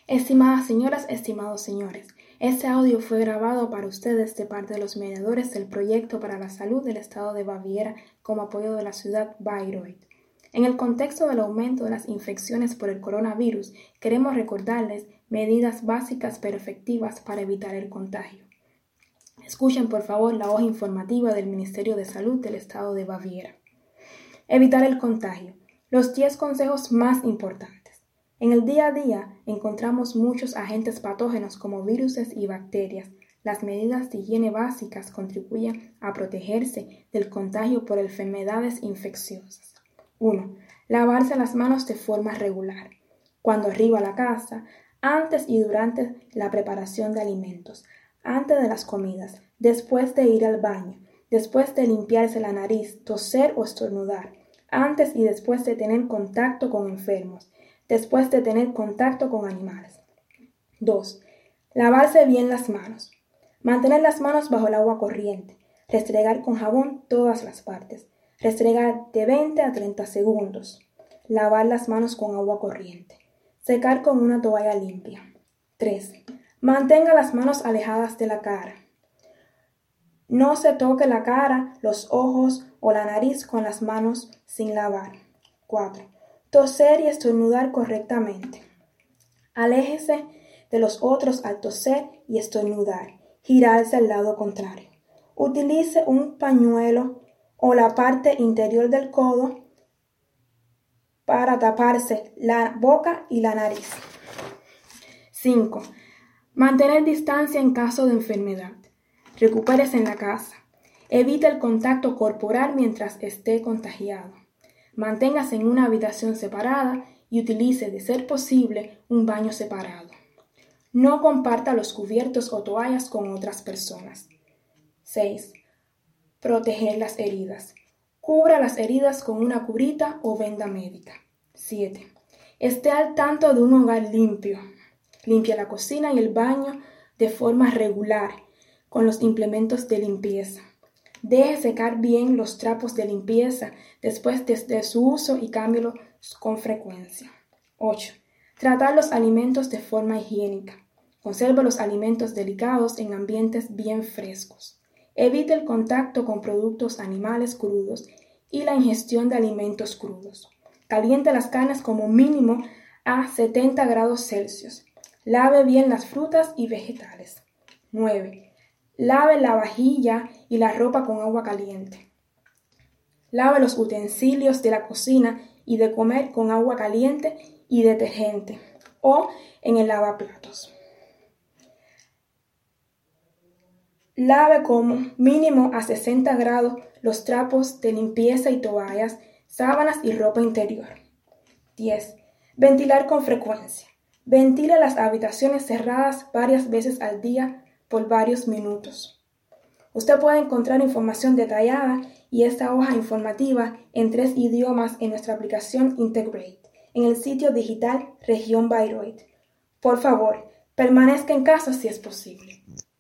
Estimadas señoras, estimados señores, este audio fue grabado para ustedes de parte de los mediadores del Proyecto para la Salud del Estado de Baviera como apoyo de la ciudad Bayreuth. En el contexto del aumento de las infecciones por el coronavirus, queremos recordarles medidas básicas pero efectivas para evitar el contagio. Escuchen por favor la hoja informativa del Ministerio de Salud del Estado de Baviera. Evitar el contagio. Los 10 consejos más importantes. En el día a día encontramos muchos agentes patógenos como virus y bacterias. Las medidas de higiene básicas contribuyen a protegerse del contagio por enfermedades infecciosas. 1. Lavarse las manos de forma regular. Cuando arriba a la casa, antes y durante la preparación de alimentos, antes de las comidas, después de ir al baño, después de limpiarse la nariz, toser o estornudar, antes y después de tener contacto con enfermos, después de tener contacto con animales. 2. Lavarse bien las manos. Mantener las manos bajo el agua corriente. Restregar con jabón todas las partes. Restregar de 20 a 30 segundos. Lavar las manos con agua corriente. Secar con una toalla limpia. 3. Mantenga las manos alejadas de la cara. No se toque la cara, los ojos o la nariz con las manos sin lavar. 4. Toser y estornudar correctamente. Aléjese de los otros al toser y estornudar. Girarse al lado contrario. Utilice un pañuelo o la parte interior del codo para taparse la boca y la nariz. 5. Mantener distancia en caso de enfermedad. Recupérese en la casa. Evite el contacto corporal mientras esté contagiado. Manténgase en una habitación separada y utilice, de ser posible, un baño separado. No comparta los cubiertos o toallas con otras personas. 6. Proteger las heridas. Cubra las heridas con una curita o venda médica. 7. Esté al tanto de un hogar limpio. Limpie la cocina y el baño de forma regular con los implementos de limpieza. Deje secar bien los trapos de limpieza después de su uso y cámbielos con frecuencia. 8. Tratar los alimentos de forma higiénica. Conserve los alimentos delicados en ambientes bien frescos. Evite el contacto con productos animales crudos y la ingestión de alimentos crudos. Caliente las carnes como mínimo a 70 grados Celsius. Lave bien las frutas y vegetales. 9. Lave la vajilla y la ropa con agua caliente. Lave los utensilios de la cocina y de comer con agua caliente y detergente o en el lavaplatos. Lave como mínimo a 60 grados los trapos de limpieza y toallas, sábanas y ropa interior. 10. Ventilar con frecuencia. Ventile las habitaciones cerradas varias veces al día por varios minutos. Usted puede encontrar información detallada y esta hoja informativa en 3 idiomas en nuestra aplicación Integrate, en el sitio digital Región Bayreuth. Por favor, permanezca en casa si es posible.